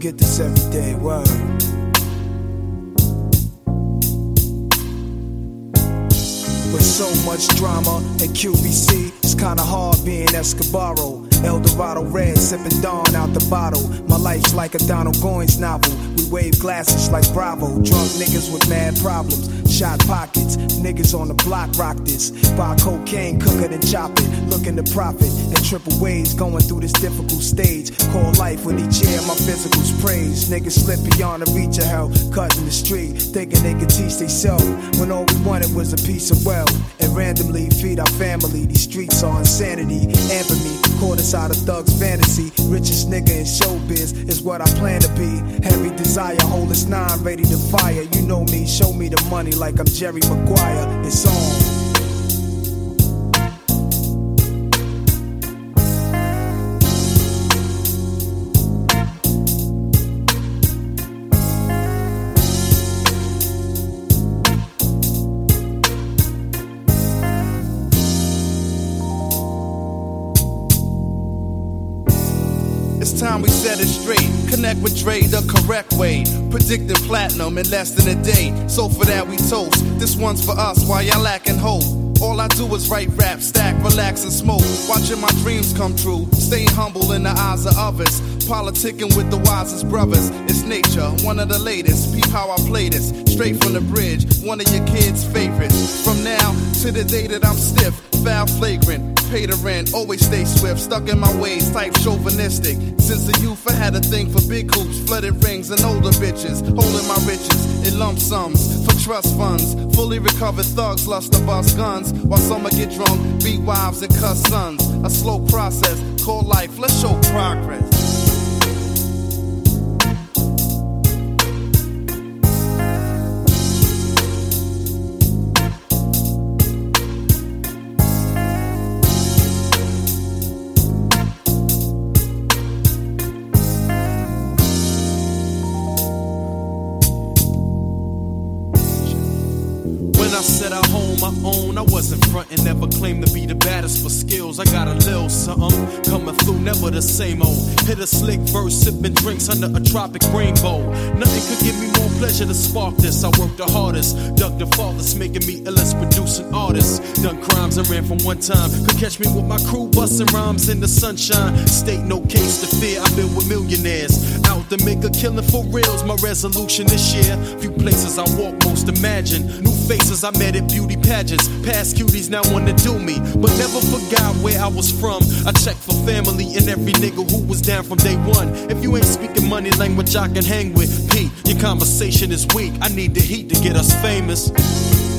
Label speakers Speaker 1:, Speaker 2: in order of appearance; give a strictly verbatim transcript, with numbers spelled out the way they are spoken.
Speaker 1: get this every day, word. With so much drama in Q B C, it's kinda hard being Escobaro. El Dorado red, sipping Dawn out the bottle. My life's like a Donald Goines novel. We wave glasses like Bravo. Drunk niggas with mad problems. Shot pockets, niggas on the block rock this. Buy cocaine, cook it and chop it. Looking to profit in triple ways, going through this difficult stage. Call life when each year my physical's praised. Niggas slip beyond the reach of hell, cutting the street, thinking they could teach theyself. When all we wanted was a piece of wealth, and randomly feed our family. These streets are insanity, infamy, caught us out of thugs' fantasy. Richest nigga in showbiz is what I plan to be. Heavy desire, hold us nine, ready to fire. You know me, show me the money like I'm Jerry Maguire. It's on.
Speaker 2: It's time we set it straight. Connect with Dre the correct way. Predicting platinum in less than a day. So for that we toast. This one's for us while y'all lacking hope. All I do is write rap, stack, relax and smoke. Watching my dreams come true. Staying humble in the eyes of others. Politicking with the wisest brothers. It's nature, one of the latest. Peep how I play this. Straight from the bridge, one of your kids' favorites. From now to the day that I'm stiff, foul flagrant. Pay the rent, always stay swift, stuck in my ways, type chauvinistic. Since the youth I had a thing for big hoops, flooded rings and older bitches, holding my riches in lump sums for trust funds. Fully recovered thugs lust to bust guns, while some get drunk, beat wives and cuss sons. A slow process called life, let's show progress.
Speaker 3: I set a home my own, I wasn't frontin', never claimed to be the baddest for skills. I got a little something coming through, never the same old. Hit a slick verse, sipping drinks under a tropic rainbow. Nothing could give me more pleasure to spark this. I worked the hardest, dug the farthest, making me illest producing artists. Done crimes and ran from one time. Could catch me with my crew busting rhymes in the sunshine. State no case to fear, I've been with millionaires. Out to make a killing for reals, my resolution this year. Few places I walk, most imagine. New faces I met at beauty pageants. Past cuties now wanna do me, but never forgot where I was from. I checked for family and every nigga who was down from day one. If you ain't speaking money language I can hang with, Pete, your conversation is weak. I need the heat to get us famous.